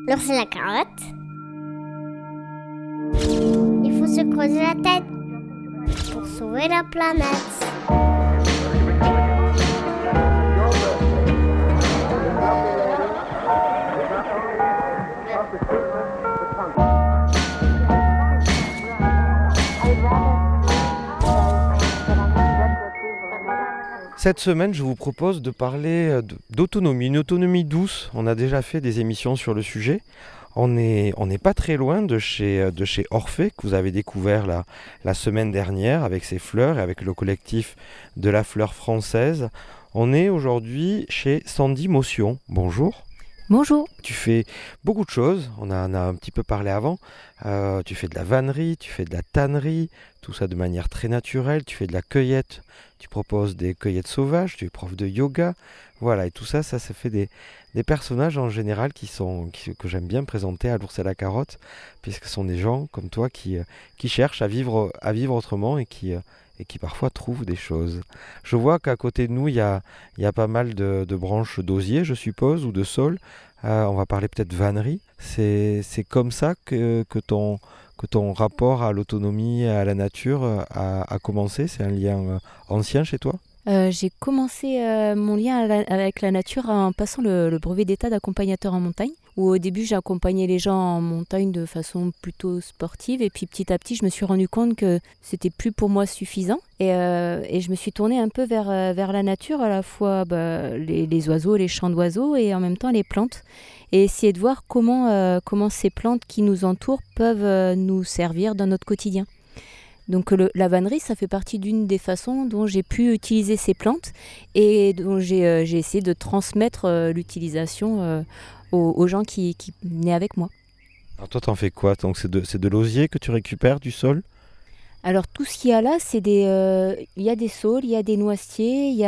L'ours et la carotte. Il faut se creuser la tête pour sauver la planète. Cette semaine, je vous propose de parler d'autonomie, une autonomie douce. On a déjà fait des émissions sur le sujet. On n'est pas très loin de chez Orphée, que vous avez découvert la semaine dernière avec ses fleurs et avec le collectif de la fleur française. On est aujourd'hui chez Sandy Motion. Bonjour. Bonjour. Tu fais beaucoup de choses, on en a un petit peu parlé avant. Tu fais de la vannerie, tu fais de la tannerie, tout ça de manière très naturelle. Tu fais de la cueillette, tu proposes des cueillettes sauvages, tu es prof de yoga. Voilà, et tout ça, ça fait des personnages en général que j'aime bien présenter à l'ours et la carotte, puisque ce sont des gens comme toi qui cherchent à vivre autrement et qui parfois trouvent des choses. Je vois qu'à côté de nous, il y a pas mal de branches d'osier, je suppose, ou de saules. On va parler peut-être vannerie. C'est comme ça que ton rapport à l'autonomie et à la nature a commencé. C'est un lien ancien chez toi ? J'ai commencé mon lien avec la nature en passant le brevet d'état d'accompagnateur en montagne, où au début j'ai accompagné les gens en montagne de façon plutôt sportive, et puis petit à petit je me suis rendu compte que c'était plus pour moi suffisant, et je me suis tournée un peu vers la nature, à la fois les oiseaux, les chants d'oiseaux, et en même temps les plantes, et essayer de voir comment ces plantes qui nous entourent peuvent nous servir dans notre quotidien. Donc la vannerie, ça fait partie d'une des façons dont j'ai pu utiliser ces plantes et dont j'ai essayé de transmettre l'utilisation aux gens qui venaient avec moi. Alors toi, t'en fais quoi ? Donc c'est de l'osier que tu récupères du sol ? Alors tout ce qu'il y a là, il y a des saules, il y a des noisetiers, il y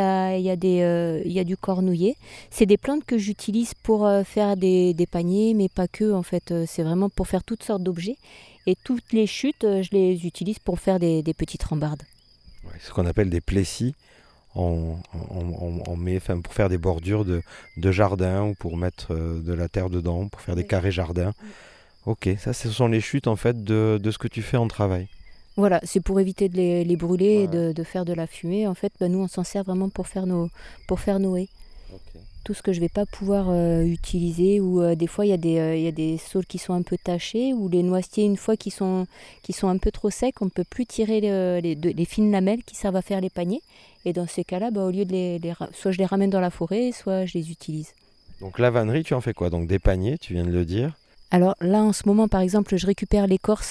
a du cornouiller. C'est des plantes que j'utilise pour faire des paniers, mais pas que en fait. C'est vraiment pour faire toutes sortes d'objets. Et toutes les chutes, je les utilise pour faire des petites rambardes. Ouais, ce qu'on appelle des plessis. On met, pour faire des bordures de jardin ou pour mettre de la terre dedans, pour faire des carrés jardins. Ok, ça ce sont les chutes en fait de ce que tu fais en travail. Voilà, c'est pour éviter de les brûler et de faire de la fumée. En fait, nous on s'en sert vraiment pour faire nos haies. Okay. Tout ce que je ne vais pas pouvoir utiliser, ou des fois il y a des saules qui sont un peu tachés, ou les noisetiers une fois qui sont un peu trop secs, on ne peut plus tirer les fines lamelles qui servent à faire les paniers. Et dans ces cas-là, au lieu de soit je les ramène dans la forêt, soit je les utilise. Donc la vannerie, tu en fais quoi ? Donc des paniers, tu viens de le dire. Alors là, en ce moment, par exemple, je récupère l'écorce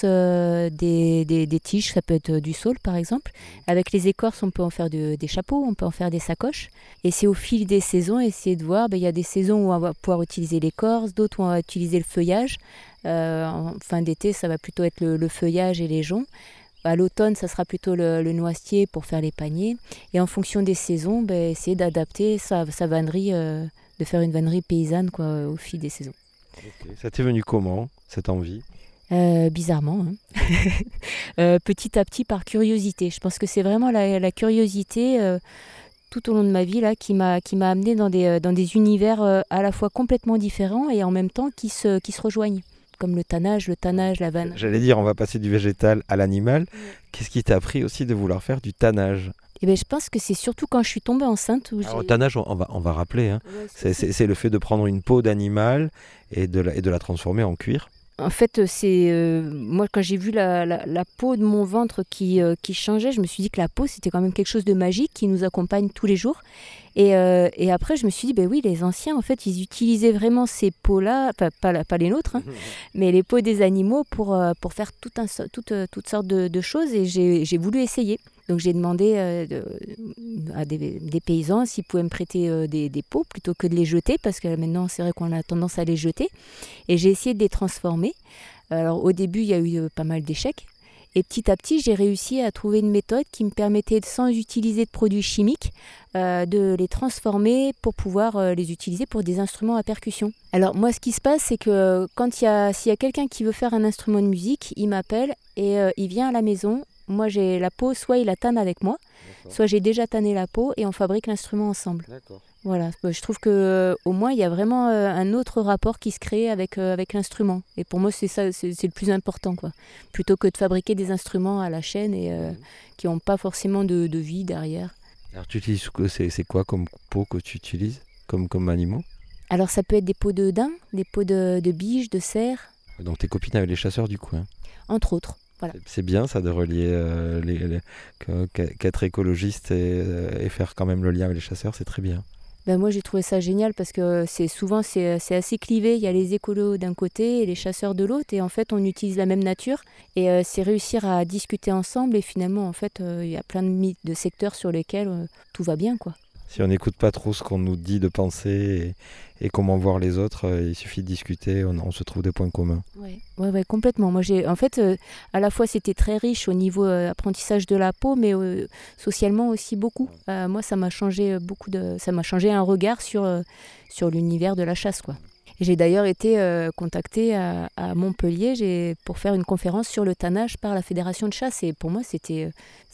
des tiges, ça peut être du saule, par exemple. Avec les écorces, on peut en faire des chapeaux, on peut en faire des sacoches. Et c'est au fil des saisons, essayer de voir, il y a des saisons où on va pouvoir utiliser l'écorce, d'autres où on va utiliser le feuillage. En fin d'été, ça va plutôt être le feuillage et les joncs. À l'automne, ça sera plutôt le noisetier pour faire les paniers. Et en fonction des saisons, essayer d'adapter sa vannerie, de faire une vannerie paysanne au fil des saisons. Okay. Ça t'est venu comment, cette envie ? Bizarrement, petit à petit par curiosité. Je pense que c'est vraiment la curiosité tout au long de ma vie qui m'a amené dans des univers à la fois complètement différents et en même temps qui se rejoignent, comme le tannage, la vanne. J'allais dire, on va passer du végétal à l'animal. Qu'est-ce qui t'a appris aussi de vouloir faire du tannage ? Je pense que c'est surtout quand je suis tombée enceinte. Alors, le tannage, on va rappeler, c'est le fait de prendre une peau d'animal et de la transformer en cuir. En fait, moi quand j'ai vu la peau de mon ventre qui changeait, je me suis dit que la peau c'était quand même quelque chose de magique qui nous accompagne tous les jours. Et après je me suis dit, oui, les anciens en fait ils utilisaient vraiment ces peaux-là, pas les nôtres, mais les peaux des animaux pour faire toutes sortes de choses, et j'ai voulu essayer. Donc j'ai demandé à des paysans s'ils pouvaient me prêter des pots plutôt que de les jeter, parce que maintenant c'est vrai qu'on a tendance à les jeter. Et j'ai essayé de les transformer. Alors au début il y a eu pas mal d'échecs. Et petit à petit j'ai réussi à trouver une méthode qui me permettait, sans utiliser de produits chimiques, de les transformer pour pouvoir les utiliser pour des instruments à percussion. Alors moi ce qui se passe c'est que s'il y a quelqu'un qui veut faire un instrument de musique, il m'appelle et il vient à la maison. Moi j'ai la peau, soit il la tanne avec moi, soit j'ai déjà tanné la peau et on fabrique l'instrument ensemble. D'accord. Voilà, je trouve que au moins il y a vraiment un autre rapport qui se crée avec l'instrument. Et pour moi, c'est ça, c'est le plus important, quoi. Plutôt que de fabriquer des instruments à la chaîne et qui n'ont pas forcément de vie derrière. Alors tu utilises c'est quoi comme peau que tu utilises comme animaux? Alors ça peut être des peaux de daim, des peaux de biche, de cerf, Donc tes copines avec les chasseurs du coin. entre autres. Voilà. C'est bien ça de relier qu'être écologiste et faire quand même le lien avec les chasseurs, c'est très bien. Ben moi j'ai trouvé ça génial parce que c'est assez clivé. Il y a les écolos d'un côté et les chasseurs de l'autre, et en fait on utilise la même nature, et c'est réussir à discuter ensemble, et finalement en fait il y a plein de secteurs sur lesquels tout va bien, quoi. Si on n'écoute pas trop ce qu'on nous dit de penser et comment voir les autres, il suffit de discuter, on se trouve des points communs. Ouais, complètement. Moi, en fait, à la fois, c'était très riche au niveau apprentissage de la peau, mais socialement aussi beaucoup. Moi, ça m'a changé ça m'a changé un regard sur l'univers de la chasse, quoi. Et j'ai d'ailleurs été contactée à Montpellier pour faire une conférence sur le tannage par la Fédération de chasse. Et pour moi, c'était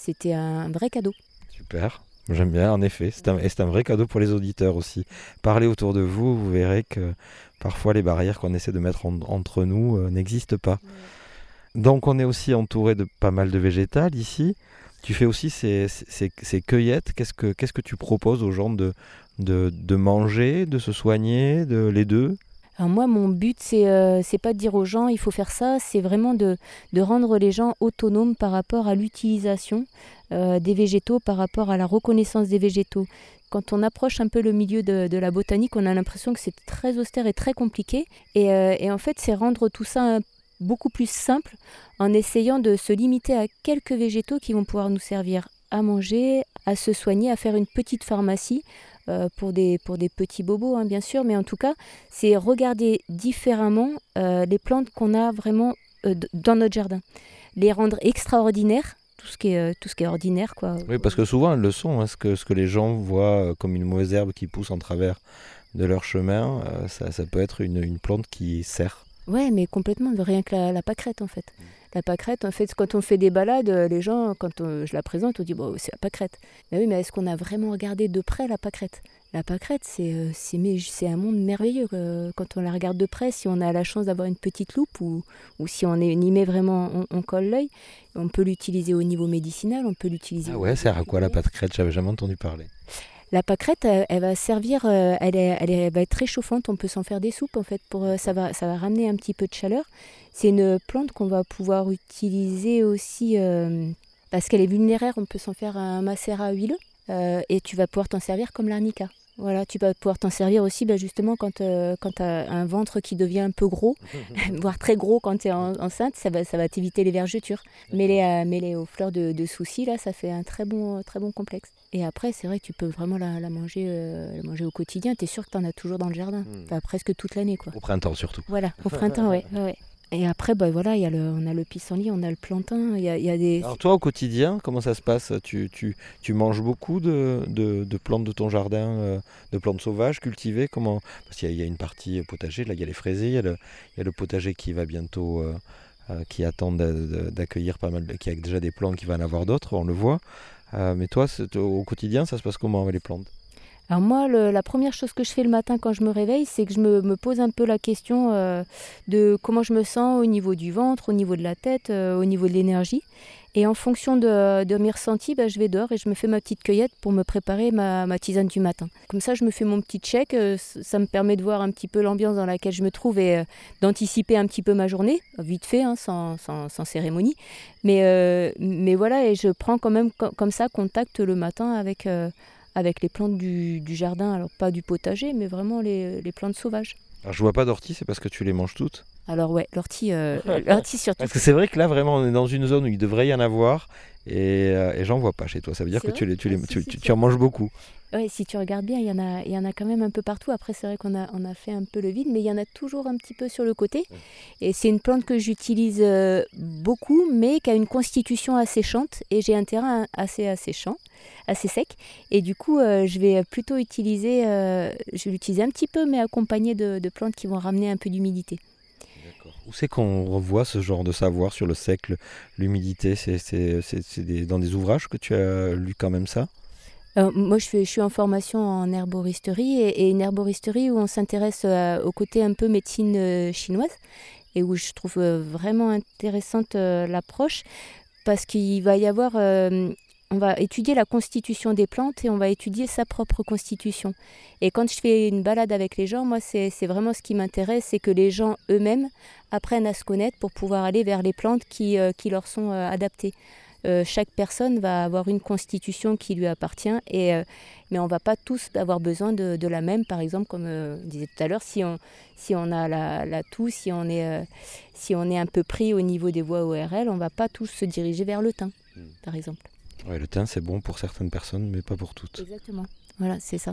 un vrai cadeau. Super. J'aime bien, en effet. C'est un vrai cadeau pour les auditeurs aussi. Parlez autour de vous, vous verrez que parfois les barrières qu'on essaie de mettre entre nous n'existent pas. Donc on est aussi entouré de pas mal de végétal ici. Tu fais aussi ces cueillettes. Qu'est-ce que tu proposes aux gens de manger, de se soigner, les deux? Alors moi, mon but, c'est pas de dire aux gens il faut faire ça, c'est vraiment de rendre les gens autonomes par rapport à l'utilisation des végétaux, par rapport à la reconnaissance des végétaux. Quand on approche un peu le milieu de la botanique, on a l'impression que c'est très austère et très compliqué. Et en fait, c'est rendre tout ça beaucoup plus simple en essayant de se limiter à quelques végétaux qui vont pouvoir nous servir à manger, à se soigner, à faire une petite pharmacie. Pour des petits bobos, hein, bien sûr, mais en tout cas, c'est regarder différemment les plantes qu'on a vraiment dans notre jardin. Les rendre extraordinaires, tout ce qui est ordinaire, quoi. Oui, parce que souvent, elles le sont. Hein, ce que les gens voient comme une mauvaise herbe qui pousse en travers de leur chemin, ça peut être une plante qui sert. Ouais, mais complètement, rien que la pâquerette, en fait. La pâquerette, en fait, quand on fait des balades, les gens, quand je la présente, on dit bon, c'est la pâquerette. Mais oui, mais est-ce qu'on a vraiment regardé de près la pâquerette? La pâquerette, c'est un monde merveilleux. Quand on la regarde de près, si on a la chance d'avoir une petite loupe ou si on y met vraiment, on colle l'œil, on peut l'utiliser au niveau médicinal, on peut l'utiliser. Ah ouais, sert à quoi la pâquerette? J'avais jamais entendu parler. La pâquerette, elle va servir, elle va être réchauffante, on peut s'en faire des soupes en fait, ça va ramener un petit peu de chaleur. C'est une plante qu'on va pouvoir utiliser aussi parce qu'elle est vulnéraire, on peut s'en faire un macérat huileux et tu vas pouvoir t'en servir comme l'arnica. Voilà, tu vas pouvoir t'en servir aussi justement quand tu as un ventre qui devient un peu gros, voire très gros quand tu es enceinte, ça va t'éviter les vergetures. Mêlée aux fleurs de souci, là, ça fait un très bon complexe. Et après, c'est vrai que tu peux vraiment la manger au quotidien. Tu es sûr que tu en as toujours dans le jardin, enfin, presque toute l'année, quoi. Au printemps surtout. Voilà, au printemps, ouais. Et après, voilà, on a le pissenlit, on a le plantain, il y a des... Alors toi, au quotidien, comment ça se passe? Tu manges beaucoup de plantes de ton jardin, de plantes sauvages, cultivées? Comment? Parce qu'il y a une partie potager, là il y a les fraisiers, il y a le potager qui va bientôt, qui attend d'accueillir pas mal, qui a déjà des plants, qui va en avoir d'autres, on le voit. Mais toi, au quotidien, ça se passe comment avec les plantes? Alors moi, la première chose que je fais le matin quand je me réveille, c'est que je me pose un peu la question de comment je me sens au niveau du ventre, au niveau de la tête, au niveau de l'énergie. Et en fonction de mes ressentis, je vais dehors et je me fais ma petite cueillette pour me préparer ma tisane du matin. Comme ça, je me fais mon petit check. Ça me permet de voir un petit peu l'ambiance dans laquelle je me trouve et d'anticiper un petit peu ma journée, vite fait, hein, sans cérémonie. Mais voilà, et je prends quand même comme ça contact le matin avec les plantes du jardin. Alors pas du potager, mais vraiment les plantes sauvages. Alors je vois pas d'ortie, c'est parce que tu les manges toutes? Alors ouais, l'ortie surtout. Parce que c'est vrai que là, vraiment, on est dans une zone où il devrait y en avoir et j'en vois pas chez toi. Ça veut dire que tu en manges beaucoup. Oui, si tu regardes bien, il y en a quand même un peu partout. Après, c'est vrai qu'on a fait un peu le vide, mais il y en a toujours un petit peu sur le côté. Et c'est une plante que j'utilise beaucoup, mais qui a une constitution asséchante. Et j'ai un terrain assez asséchant, assez sec. Et du coup, je vais plutôt l'utiliser un petit peu, mais accompagné de plantes qui vont ramener un peu d'humidité. Où c'est qu'on revoit ce genre de savoir sur le sec, l'humidité? C'est dans des ouvrages que tu as lu quand même ça? Moi, je suis en formation en herboristerie et une herboristerie où on s'intéresse au côté un peu médecine chinoise et où je trouve vraiment intéressante l'approche parce qu'il va y avoir, on va étudier la constitution des plantes et on va étudier sa propre constitution. Et quand je fais une balade avec les gens, moi, c'est vraiment ce qui m'intéresse, c'est que les gens eux-mêmes apprennent à se connaître pour pouvoir aller vers les plantes qui leur sont adaptées. Chaque personne va avoir une constitution qui lui appartient, mais on ne va pas tous avoir besoin de la même. Par exemple, comme je disais tout à l'heure, si on a la toux, si on est un peu pris au niveau des voies ORL, on ne va pas tous se diriger vers le thym, par exemple. Ouais, le thym, c'est bon pour certaines personnes, mais pas pour toutes. Exactement. Voilà, c'est ça.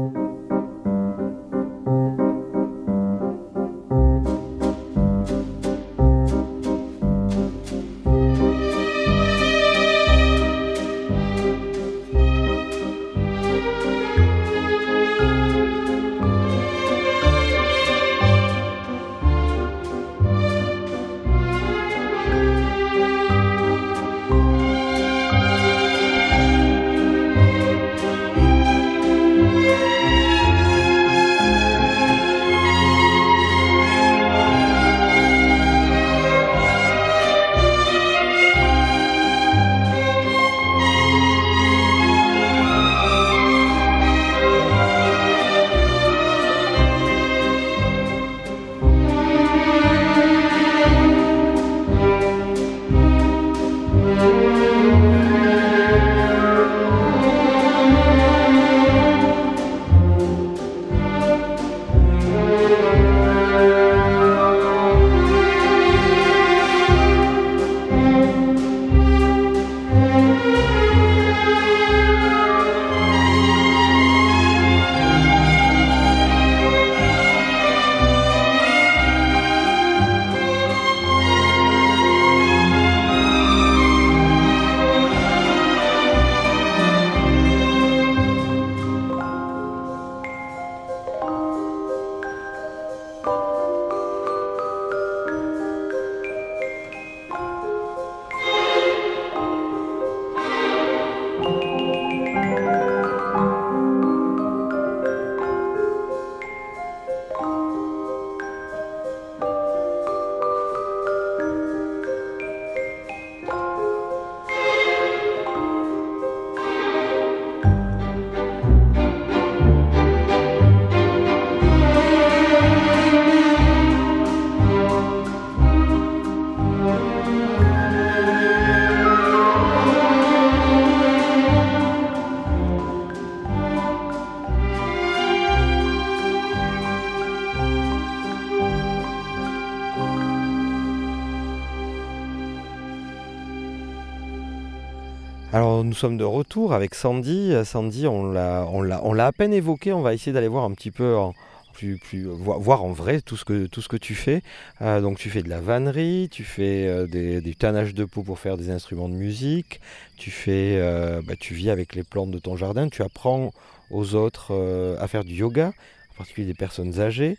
Alors nous sommes de retour avec Sandy. Sandy, on l'a à peine évoqué. On va essayer d'aller voir un petit peu voir en vrai tout ce que tu fais. Donc tu fais de la vannerie, tu fais du tannage de peau pour faire des instruments de musique. Tu vis avec les plantes de ton jardin. Tu apprends aux autres à faire du yoga, en particulier des personnes âgées.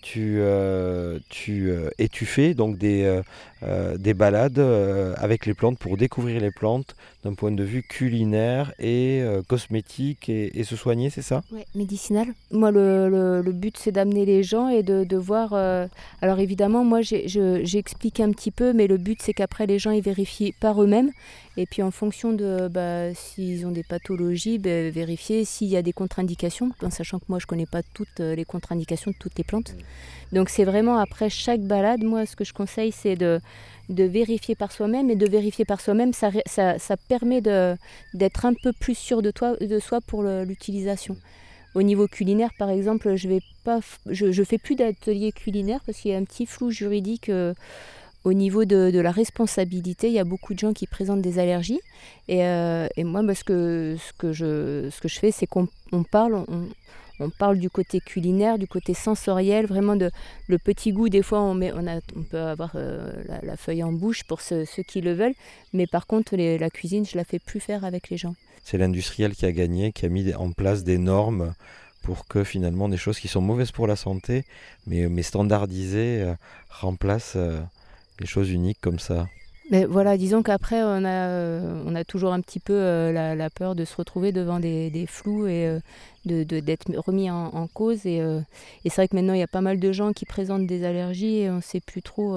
Et tu fais donc des balades avec les plantes pour découvrir les plantes d'un point de vue culinaire et cosmétique et se soigner, c'est ça? Ouais, médicinal. Moi, le but, c'est d'amener les gens et de voir... Alors évidemment, moi, j'explique un petit peu, mais le but, c'est qu'après, les gens, ils vérifient par eux-mêmes. Et puis, en fonction de s'ils ont des pathologies, vérifier s'il y a des contre-indications, en sachant que moi, je ne connais pas toutes les contre-indications de toutes les plantes. Donc, c'est vraiment après chaque balade, moi, ce que je conseille, c'est de vérifier par soi-même. Et de vérifier par soi-même, ça permet d'être un peu plus sûr de soi pour l'utilisation. Au niveau culinaire, par exemple, je fais plus d'ateliers culinaires parce qu'il y a un petit flou juridique au niveau de la responsabilité. Il y a beaucoup de gens qui présentent des allergies. Et moi, ce que je fais, c'est qu'on parle... On parle du côté culinaire, du côté sensoriel, vraiment le petit goût. Des fois, on peut avoir la feuille en bouche pour ceux qui le veulent. Mais par contre, la cuisine, je la fais plus faire avec les gens. C'est l'industriel qui a gagné, qui a mis en place des normes pour que finalement des choses qui sont mauvaises pour la santé, mais standardisées, remplacent les choses uniques comme ça. Mais voilà, disons qu'après, on a toujours un petit peu la peur de se retrouver devant des flous et d'être remis en cause. Et c'est vrai que maintenant, il y a pas mal de gens qui présentent des allergies et on ne sait plus trop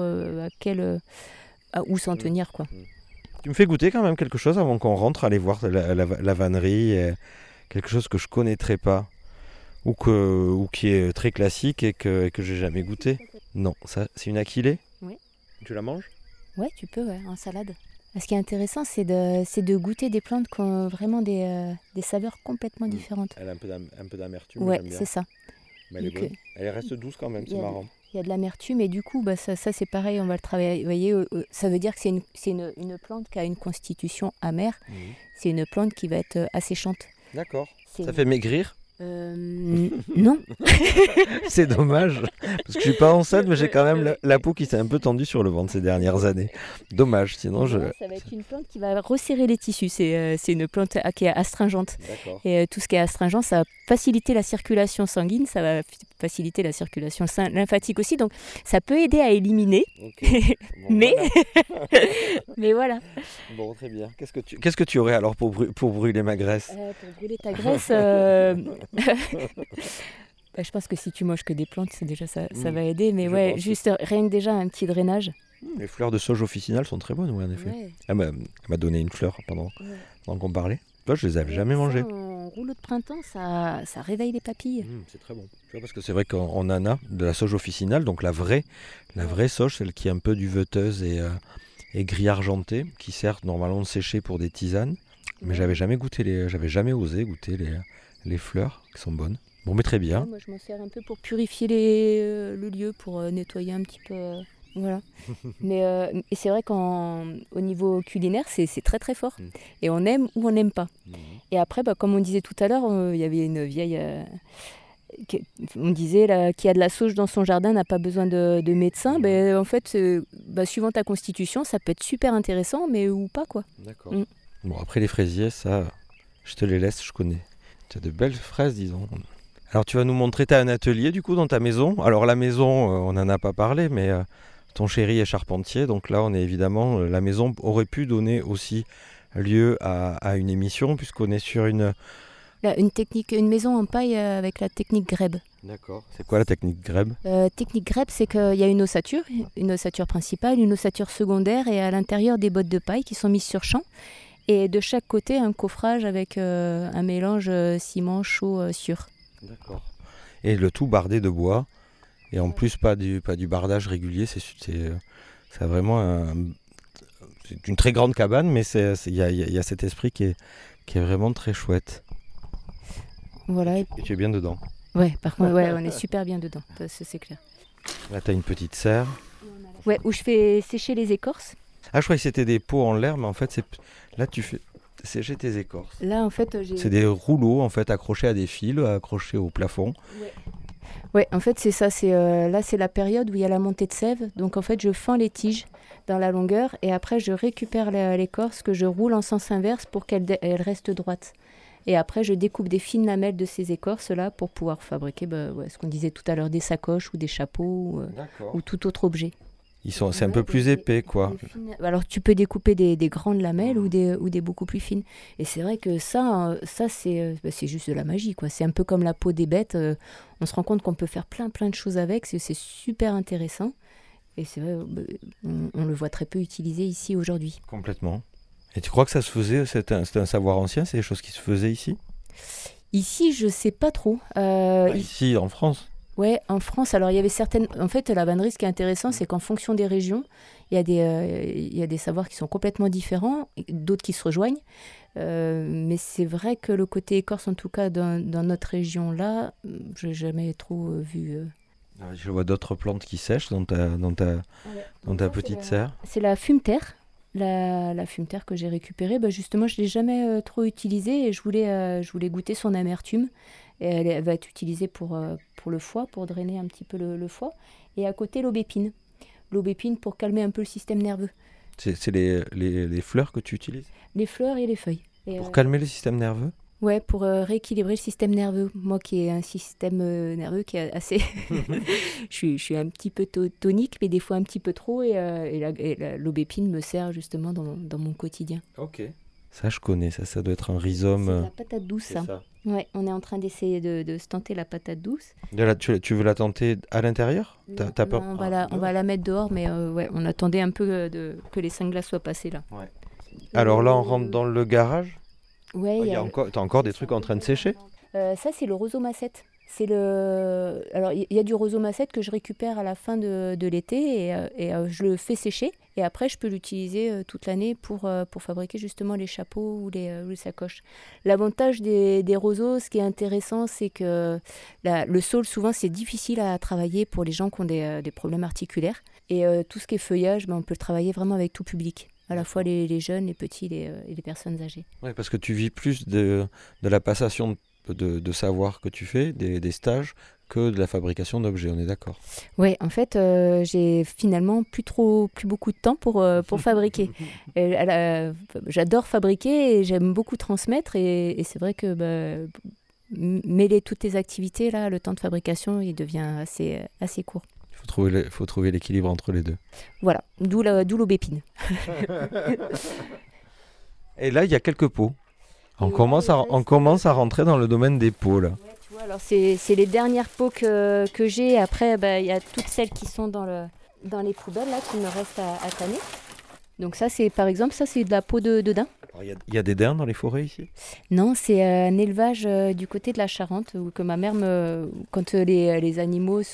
où s'en tenir, quoi. Tu me fais goûter quand même quelque chose avant qu'on rentre, aller voir la vannerie, quelque chose que je connaîtrais pas ou qui est très classique et que j'ai jamais goûté. Non, ça c'est une aquilée. Oui. Tu la manges? Ouais, tu peux, ouais, en salade. Ce qui est intéressant, c'est de goûter des plantes qui ont vraiment des saveurs complètement différentes. Elle a un peu d'amertume, Ouais, j'aime bien. c'est ça. Mais elle est bonne. Elle reste douce quand même, c'est marrant. Il y a de l'amertume et du coup, ça c'est pareil, on va le travailler. Ça veut dire que c'est une plante qui a une constitution amère. C'est une plante qui va être asséchante. D'accord. Ça fait maigrir? Non. C'est dommage, parce que je suis pas enceinte, mais j'ai quand même la peau qui s'est un peu tendue sur le ventre ces dernières années. Dommage, sinon je... Ça va être une plante qui va resserrer les tissus. C'est une plante qui est astringente. D'accord. Et tout ce qui est astringent, ça va faciliter la circulation sanguine, ça va faciliter la circulation lymphatique aussi. Donc ça peut aider à éliminer. Okay. Bon, mais voilà. mais voilà. Bon, très bien. Qu'est-ce que tu aurais alors pour brûler ma graisse? Pour brûler ta graisse, je pense que si tu manges que des plantes, c'est déjà ça va aider. Mais ouais, juste rien que déjà un petit drainage. Les fleurs de sauge officinales sont très bonnes, oui, en effet. Ouais. Elle m'a donné une fleur pendant qu'on parlait. Toi, je les avais jamais mangées. En rouleau de printemps, ça réveille les papilles. C'est très bon. Tu vois, parce que c'est vrai qu'on en a de la sauge officinale, donc la vraie sauge, celle qui est un peu duveteuse et gris argenté, qui sert normalement de sécher pour des tisanes. Mais j'avais jamais osé goûter les fleurs qui sont bonnes. Bon, mais très bien. Ouais, moi, je m'en sers un peu pour purifier le lieu, pour nettoyer un petit peu. Voilà. Mais et c'est vrai qu'au niveau culinaire, c'est très très fort. Et on aime ou on n'aime pas. Et après, comme on disait tout à l'heure, il y avait une vieille... on disait qui a de la sauge dans son jardin n'a pas besoin de médecin. En fait, suivant ta constitution, ça peut être super intéressant, mais ou pas, quoi. D'accord. Bon, après les fraisiers, ça, je te les laisse, je connais. Tu as de belles fraises, disons. Alors tu vas nous montrer, tu as un atelier du coup dans ta maison. Alors la maison, on n'en a pas parlé, mais ton chéri est charpentier. Donc là, on est évidemment, la maison aurait pu donner aussi lieu à une émission puisqu'on est sur une maison en paille avec la technique grèbe. D'accord. C'est quoi la technique grèbe? Technique grèbe, c'est qu'il y a une ossature principale, une ossature secondaire et à l'intérieur des bottes de paille qui sont mises sur champ. Et de chaque côté, un coffrage avec un mélange ciment chaud sûr. D'accord. Et le tout bardé de bois. Et en plus, pas du bardage régulier. C'est vraiment c'est une très grande cabane, mais il y a cet esprit qui est vraiment très chouette. Voilà. Et tu es bien dedans. Ouais, par contre, ouais, on est super bien dedans. C'est clair. Là, tu as une petite serre. Ouais, où je fais sécher les écorces. Ah, je croyais que c'était des pots en l'air, mais en fait, là, tu fais sécher tes écorces. Là, en fait, c'est des rouleaux en fait accrochés à des fils, accrochés au plafond. Ouais, en fait, c'est ça. Là, c'est la période où il y a la montée de sève. Donc, en fait, je fends les tiges dans la longueur et après, je récupère l'écorce que je roule en sens inverse pour qu'elle reste droite. Et après, je découpe des fines lamelles de ces écorces-là pour pouvoir fabriquer ce qu'on disait tout à l'heure, des sacoches ou des chapeaux ou tout autre objet. C'est un peu plus épais, quoi. Alors, tu peux découper des grandes lamelles ou des beaucoup plus fines. Et c'est vrai que ça c'est juste de la magie, quoi. C'est un peu comme la peau des bêtes. On se rend compte qu'on peut faire plein de choses avec. C'est super intéressant. Et c'est vrai, on le voit très peu utilisé ici aujourd'hui. Complètement. Et tu crois que ça se faisait, c'était un savoir ancien, c'est des choses qui se faisaient ici? Ici, je sais pas trop. Ici, en France? Ouais, en France, alors il y avait certaines... En fait, la vannerie, ce qui est intéressant, c'est qu'en fonction des régions, il y a des savoirs qui sont complètement différents, d'autres qui se rejoignent. Mais c'est vrai que le côté écorce, en tout cas, dans notre région-là, je n'ai jamais trop vu... Je vois d'autres plantes qui sèchent dans ta petite serre. C'est la fumeterre. La fumeterre que j'ai récupérée, justement, je ne l'ai jamais trop utilisée et je voulais goûter son amertume. Et elle va être utilisée pour le foie, pour drainer un petit peu le foie. Et à côté, l'aubépine. L'aubépine pour calmer un peu le système nerveux. C'est les fleurs que tu utilises? Les fleurs et les feuilles. Pour calmer le système nerveux? Ouais, pour rééquilibrer le système nerveux. Moi qui ai un système nerveux qui est assez... je suis un petit peu tonique, mais des fois un petit peu trop. L'aubépine me sert justement dans mon quotidien. Ok. Ça, je connais. Ça doit être un rhizome. C'est de la patate douce, c'est ça. ça. Ouais, on est en train d'essayer de se tenter la patate douce. Tu veux la tenter à l'intérieur? T'as peur? Non, on va la mettre dehors, mais ouais, on attendait un peu que les 5 glaces soient passées là. Ouais. Alors là, on rentre dans le garage. Ouais, T'as encore des trucs en train de sécher? Ça, c'est le rosomacette. Alors, il y a du rosomacette que je récupère à la fin de l'été et je le fais sécher. Et après, je peux l'utiliser toute l'année pour fabriquer justement les chapeaux ou les sacoches. L'avantage des roseaux, ce qui est intéressant, c'est que le saule, souvent, c'est difficile à travailler pour les gens qui ont des problèmes articulaires. Et tout ce qui est feuillage, on peut le travailler vraiment avec tout public. À la fois les jeunes, les petits et les personnes âgées. Oui, parce que tu vis plus de la passation de savoir que tu fais, des stages, que de la fabrication d'objets, on est d'accord? Oui, en fait, j'ai finalement plus beaucoup de temps pour fabriquer. J'adore fabriquer et j'aime beaucoup transmettre et c'est vrai que mêler toutes tes activités, là, le temps de fabrication, il devient assez court. Il faut trouver l'équilibre entre les deux. Voilà, d'où l'aubépine. Et là, il y a quelques pots. On commence à rentrer dans le domaine des pots, là. Ouais, tu vois, alors c'est les dernières pots que j'ai. Après, il y a toutes celles qui sont dans les poubelles, là, qui me restent à tanner. Donc ça, par exemple, c'est de la peau de daim. Il y a des daims dans les forêts ici? Non, c'est un élevage du côté de la Charente, où que ma mère, quand les animaux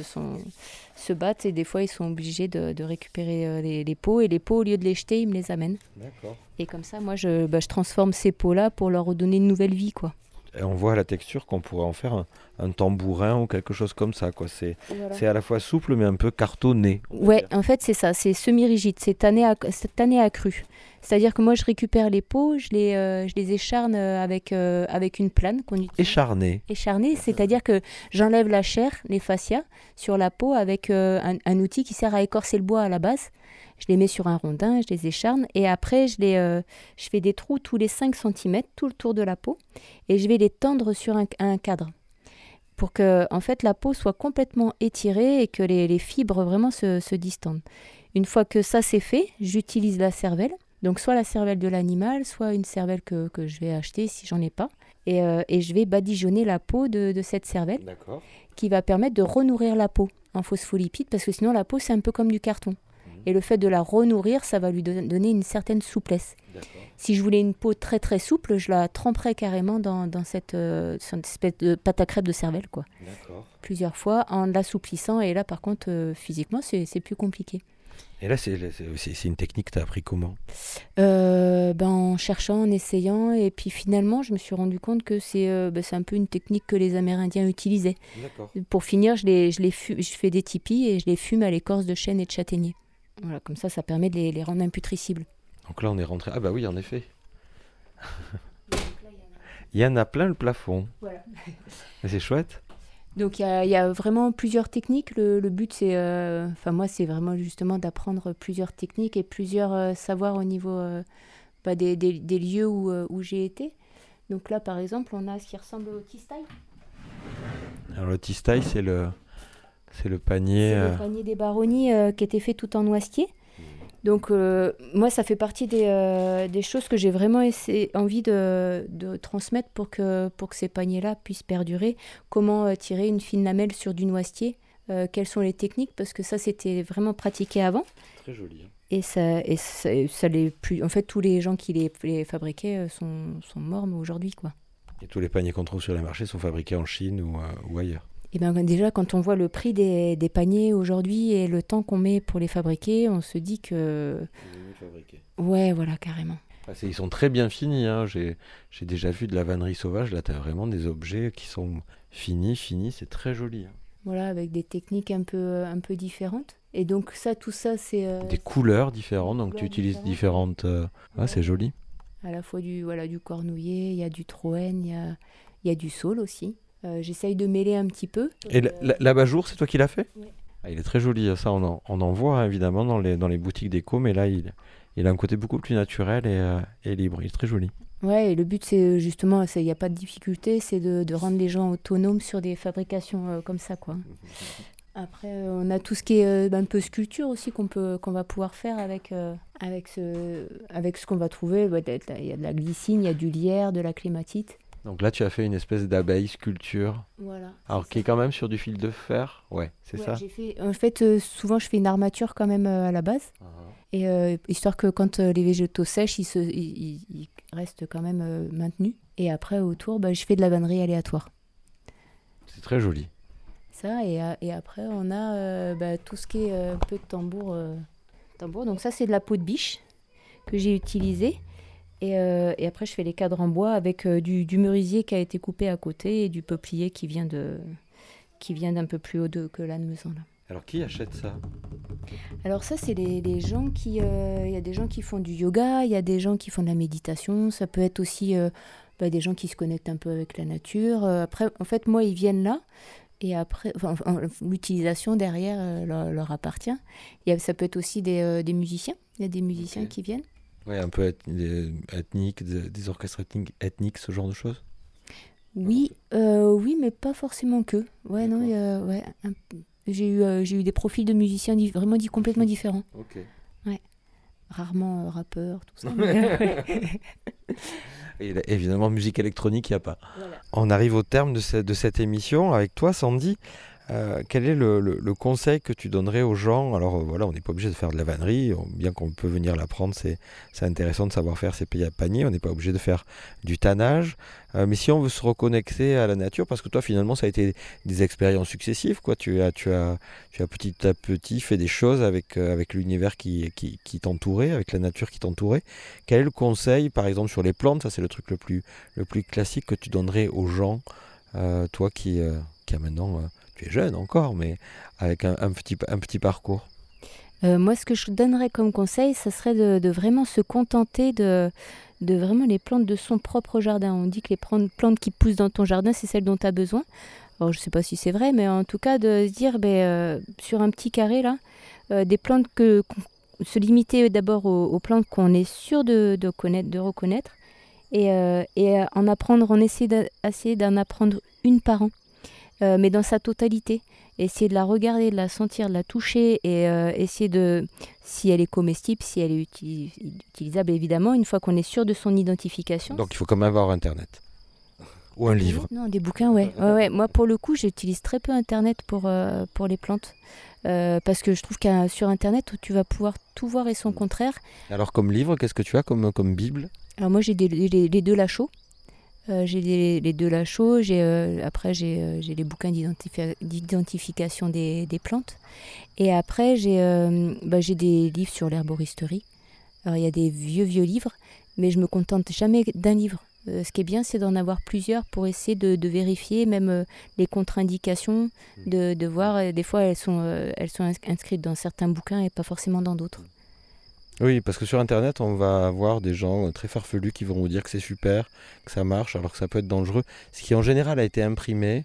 se battent, et des fois ils sont obligés de récupérer les peaux, et les peaux, au lieu de les jeter, ils me les amènent. D'accord. Et comme ça, moi, je transforme ces peaux-là pour leur redonner une nouvelle vie, quoi. Et on voit à la texture qu'on pourrait en faire un tambourin ou quelque chose comme ça, quoi. C'est à la fois souple mais un peu cartonné. Ouais, en fait c'est ça, c'est semi-rigide, c'est tanné à cru. C'est-à-dire que moi je récupère les peaux, je les écharne avec une plane qu'on utilise. Écharné, c'est-à-dire que j'enlève la chair, les fascias, sur la peau avec un outil qui sert à écorcer le bois à la base. Je les mets sur un rondin, je les écharne et après je fais des trous tous les 5 cm tout le tour de la peau et je vais les tendre sur un cadre pour que en fait, la peau soit complètement étirée et que les fibres vraiment se distendent. Une fois que ça c'est fait, j'utilise la cervelle, donc soit la cervelle de l'animal, soit une cervelle que je vais acheter si j'en ai pas et je vais badigeonner la peau de cette cervelle. D'accord. Qui va permettre de renourrir la peau en phospholipides parce que sinon la peau c'est un peu comme du carton. Et le fait de la renourrir, ça va lui donner une certaine souplesse. D'accord. Si je voulais une peau très très souple, je la tremperais carrément dans cette espèce de pâte à crêpes de cervelle, quoi. D'accord. Plusieurs fois en l'assouplissant. Et là, par contre, physiquement, c'est plus compliqué. Et là, c'est une technique que tu as appris comment? En cherchant, en essayant. Et puis finalement, je me suis rendu compte que c'est un peu une technique que les Amérindiens utilisaient. D'accord. Pour finir, je fais des tipis et je les fume à l'écorce de chêne et de châtaignier. Voilà, comme ça permet de les rendre imputrescibles. Donc là, on est rentré... Ah bah oui, en effet. Il y en a plein le plafond. Voilà. C'est chouette. Donc il y a vraiment plusieurs techniques. Le but, c'est... moi, c'est vraiment justement d'apprendre plusieurs techniques et plusieurs savoirs au niveau des lieux où j'ai été. Donc là, par exemple, on a ce qui ressemble au tistaï. Alors le tistaï, c'est le panier... C'est le panier des baronnies qui était fait tout en noisetier. Donc moi, ça fait partie des choses que j'ai vraiment envie de transmettre pour que ces paniers-là puissent perdurer. Comment tirer une fine lamelle sur du noisetier, quelles sont les techniques, parce que ça, c'était vraiment pratiqué avant. Très joli. Hein. Et ça l'est plus. En fait, tous les gens qui les fabriquaient sont morts aujourd'hui, quoi. Et tous les paniers qu'on trouve sur les marchés sont fabriqués en Chine ou ailleurs. Et déjà, quand on voit le prix des paniers aujourd'hui et le temps qu'on met pour les fabriquer, on se dit que... Ouais, voilà, carrément. Ils sont très bien finis. Hein. J'ai déjà vu de la vannerie sauvage. Là, tu as vraiment des objets qui sont finis. C'est très joli. Hein. Voilà, avec des techniques un peu différentes. Et donc, tout ça, c'est... des couleurs différentes. Donc, tu utilises différentes... Ouais. C'est joli. À la fois du cornouiller, il y a du troène, il y a du saule aussi. J'essaye de mêler un petit peu. Et l'abat-jour, c'est toi qui l'as fait? Oui. Il est très joli, ça on en voit hein, évidemment dans les boutiques déco, mais là il a un côté beaucoup plus naturel et libre, il est très joli. Ouais, et le but, c'est justement, il n'y a pas de difficulté, c'est de rendre les gens autonomes sur des fabrications comme ça, quoi. Après, on a tout ce qui est un peu sculpture aussi qu'on va pouvoir faire avec ce qu'on va trouver. Ouais, il y a de la glycine, il y a du lierre, de la clématite. Donc là, tu as fait une espèce d'abeille sculpture. Voilà. Alors, qui est quand même sur du fil de fer. Ouais, c'est Ouais, ça. en fait, souvent, je fais une armature quand même à la base. Et histoire que quand les végétaux sèchent, ils restent quand même maintenus. Et après, autour, je fais de la vannerie aléatoire. C'est très joli. Ça, et après, on a tout ce qui est un peu de tambour. Donc ça, c'est de la peau de biche que j'ai utilisée. Et après, je fais les cadres en bois avec du merisier qui a été coupé à côté et du peuplier qui vient d'un peu plus haut que l'âne-mesan, là. Alors, qui achète ça? Alors ça, c'est les gens qui... Il y a des gens qui font du yoga, il y a des gens qui font de la méditation, ça peut être aussi des gens qui se connectent un peu avec la nature. Après, en fait, moi, ils viennent là, et après, l'utilisation derrière leur appartient. Ça peut être aussi des musiciens, il y a des musiciens qui viennent. Ouais, un peu ethnique, des orchestres ethniques, ce genre de choses? Oui, oui, mais pas forcément que. Ouais, non, j'ai eu des profils de musiciens vraiment complètement différents. Ok. Ouais. Rarement rappeurs, tout ça. Et évidemment, musique électronique, il n'y a pas. Voilà. On arrive au terme de cette émission. Avec toi, Sandy, quel est le conseil que tu donnerais aux gens? Alors voilà, on n'est pas obligé de faire de la vannerie, bien qu'on peut venir l'apprendre, c'est intéressant de savoir faire ses paniers, on n'est pas obligé de faire du tannage. Mais si on veut se reconnecter à la nature, parce que toi finalement ça a été des expériences successives, quoi. Tu as petit à petit fait des choses avec l'univers qui t'entourait, avec la nature qui t'entourait. Quel est le conseil, par exemple sur les plantes, ça c'est le truc le plus classique que tu donnerais aux gens, toi qui a maintenant... tu es jeune encore, mais avec un petit parcours. Moi, ce que je donnerais comme conseil, ça serait de vraiment se contenter de vraiment les plantes de son propre jardin. On dit que les plantes qui poussent dans ton jardin, c'est celles dont tu as besoin. Alors, je ne sais pas si c'est vrai, mais en tout cas, de se dire, sur un petit carré, là, des plantes se limiter d'abord aux plantes qu'on est sûr de reconnaître, et on essayer d'en apprendre une par an. Mais dans sa totalité. Essayer de la regarder, de la sentir, de la toucher et essayer si elle est comestible, si elle est utilisable, évidemment, une fois qu'on est sûr de son identification. Donc il faut quand même avoir Internet. Ou un livre. Non, des bouquins, ouais. Moi, pour le coup, j'utilise très peu Internet pour les plantes. Parce que je trouve que sur Internet, tu vas pouvoir tout voir et son contraire. Alors comme livre, qu'est-ce que tu as comme Bible? Alors moi, j'ai les deux Lachaud. J'ai les deux Lachaud, après j'ai les bouquins d'identification des plantes. Et après j'ai des livres sur l'herboristerie. Alors il y a des vieux livres, mais je me contente jamais d'un livre. Ce qui est bien, c'est d'en avoir plusieurs pour essayer de vérifier même les contre-indications, de voir. Des fois, elles sont inscrites dans certains bouquins et pas forcément dans d'autres. Oui, parce que sur Internet, on va avoir des gens très farfelus qui vont vous dire que c'est super, que ça marche, alors que ça peut être dangereux. Ce qui en général a été imprimé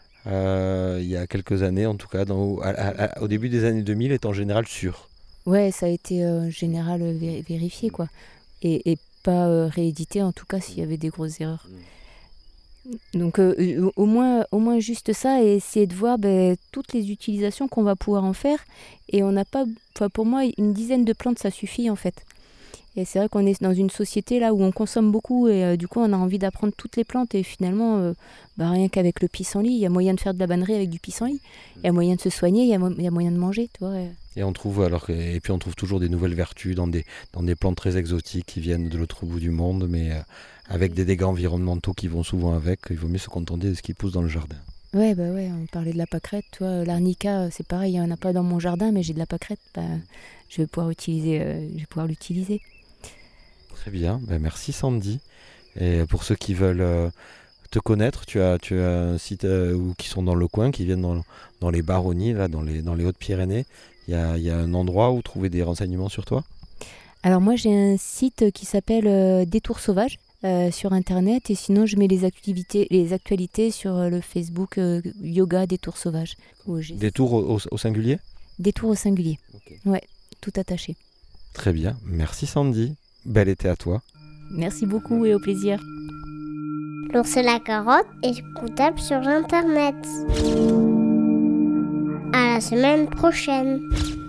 il y a quelques années, en tout cas au début des années 2000, est en général sûr. Ouais, ça a été en général vérifié, quoi. Et pas réédité, en tout cas, s'il y avait des grosses erreurs. Donc au moins juste ça, et essayer de voir toutes les utilisations qu'on va pouvoir en faire. Et on n'a pas, pour moi, une dizaine de plantes, ça suffit en fait. Et c'est vrai qu'on est dans une société là où on consomme beaucoup, et du coup on a envie d'apprendre toutes les plantes. Et finalement, rien qu'avec le pissenlit, il y a moyen de faire de la vannerie avec du pissenlit. Il y a moyen de se soigner, il y a moyen de manger, tu vois. Et on trouve toujours des nouvelles vertus dans des plantes très exotiques qui viennent de l'autre bout du monde, mais avec des dégâts environnementaux qui vont souvent avec. Il vaut mieux se contenter de ce qui pousse dans le jardin. Ouais, on parlait de la pâquerette, tu vois. L'arnica, c'est pareil, il n'y en a pas dans mon jardin, mais j'ai de la pâquerette, je vais pouvoir l'utiliser. Très bien, merci Sandy. Et pour ceux qui veulent te connaître, tu as un site ou qui sont dans le coin, qui viennent dans les Baronnies, là, dans les Hautes-Pyrénées. Il y a un endroit où trouver des renseignements sur toi? Alors moi j'ai un site qui s'appelle Détour Sauvage sur internet, et sinon je mets les actualités sur le Facebook Yoga Détour Sauvage. Détour au singulier? Détour au singulier. Okay. Ouais, tout attaché. Très bien, merci Sandy. Bel été à toi. Merci beaucoup et au plaisir. L'ours et la carotte est écoutable sur Internet. À la semaine prochaine.